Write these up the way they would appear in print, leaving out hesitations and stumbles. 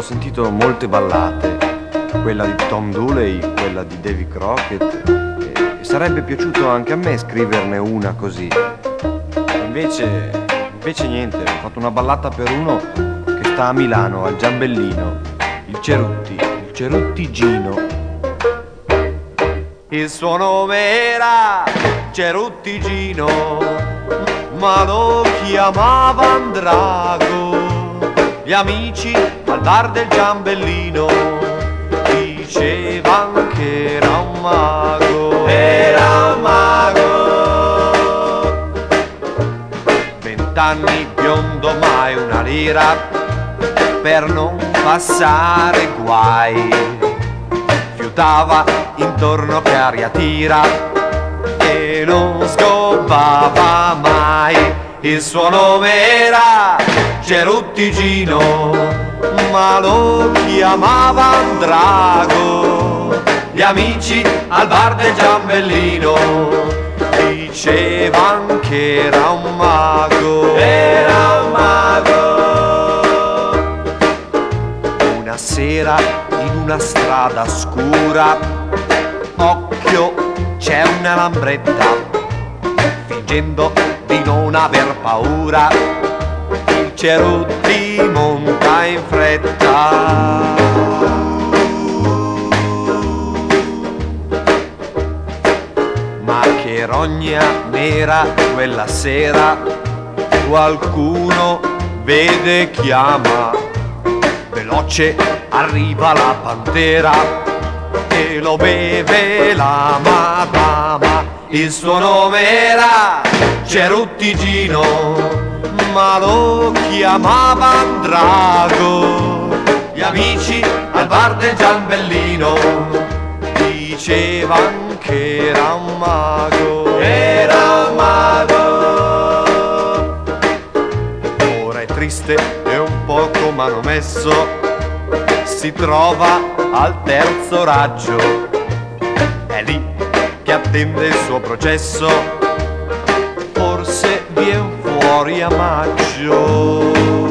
sentito molte ballate, quella di Tom Dooley, quella di Davy Crockett, e sarebbe piaciuto anche a me scriverne una così. Invece niente, ho fatto una ballata per uno che sta a Milano, al Giambellino, il Cerutti Gino. Il suo nome era Cerutti Gino, ma lo chiamavano Drago. Gli amici al bar del Giambellino dicevano che era un mago. Era un mago. 20 anni biondo, mai una lira per non passare guai. Fiutava intorno che aria tira e non scoppava mai. Il suo nome era Cerutti Gino, ma lo chiamavano Drago. Gli amici al bar del Giambellino dicevano che era un mago. Era un mago. Una sera in una strada scura, occhio, c'è una lambretta, fingendo di non aver paura, il Cerutti monta in fretta. Ma che rogna nera quella sera, qualcuno vede e chiama, veloce arriva la pantera e lo beve la madama. Il suo nome era Cerutti Gino, ma lo chiamavano Drago. Gli amici al bar del Giambellino dicevano che era un mago. Era un mago. Ora è triste e un poco manomesso, si trova al terzo raggio, è lì che attende il suo processo, forse vien fuori a maggio.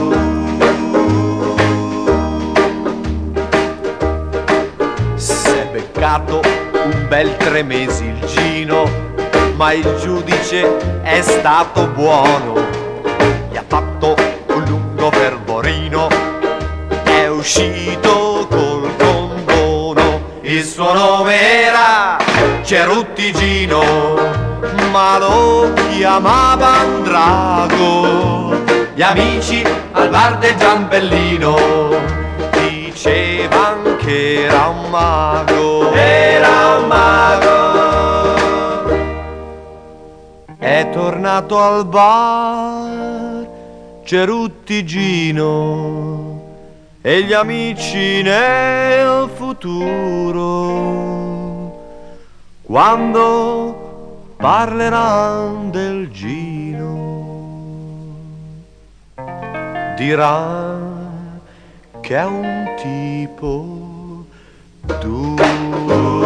S'è beccato un bel 3 mesi il Gino, ma il giudice è stato buono, gli ha fatto un lungo fervorino, è uscito col condono. Il suo nome era Cerutti Gino, ma lo chiamavano Drago. Gli amici al bar del Giambellino dicevano che era un mago. Era un mago. È tornato al bar Cerutti Gino e gli amici nel futuro, quando parleranno del Gino, diranno che è un tipo duro.